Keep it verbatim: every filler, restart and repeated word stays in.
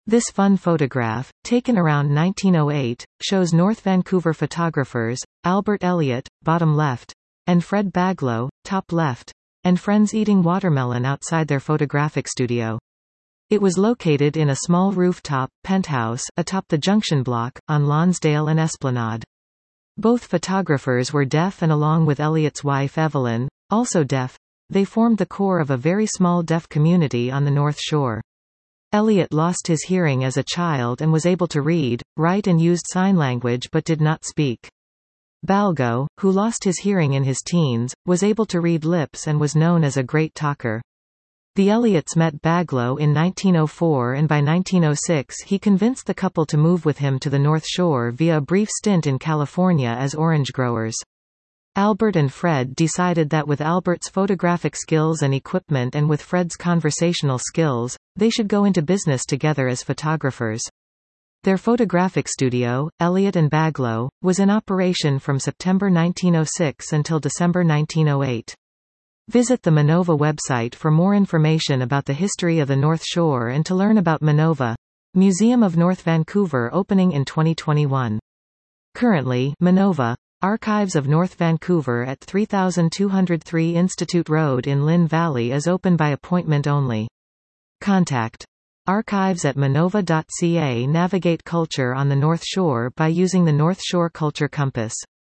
This fun photograph, taken around nineteen oh eight, shows North Vancouver photographers, Albert Elliott, bottom left, and Fred Baglow, top left, and friends eating watermelon outside their photographic studio. It was located in a small rooftop penthouse atop the Junction Block, on Lonsdale and Esplanade. Both photographers were deaf, and along with Elliott's wife Evelyn, also deaf, they formed the core of a very small deaf community on the North Shore. Elliott lost his hearing as a child and was able to read, write and used sign language but did not speak. Balgo, who lost his hearing in his teens, was able to read lips and was known as a great talker. The Elliots met Baglow in nineteen oh four, and by nineteen oh six he convinced the couple to move with him to the North Shore via a brief stint in California as orange growers. Albert and Fred decided that with Albert's photographic skills and equipment and with Fred's conversational skills, they should go into business together as photographers. Their photographic studio, Elliott and Baglow, was in operation from September nineteen oh six until December nineteen oh eight. Visit the Minova website for more information about the history of the North Shore and to learn about Minova, Museum of North Vancouver, opening in twenty twenty-one. Currently, Minova, Archives of North Vancouver at three thousand two hundred three Institute Road in Lynn Valley is open by appointment only. Contact archives at minova dot c a. Navigate culture on the North Shore by using the North Shore Culture Compass.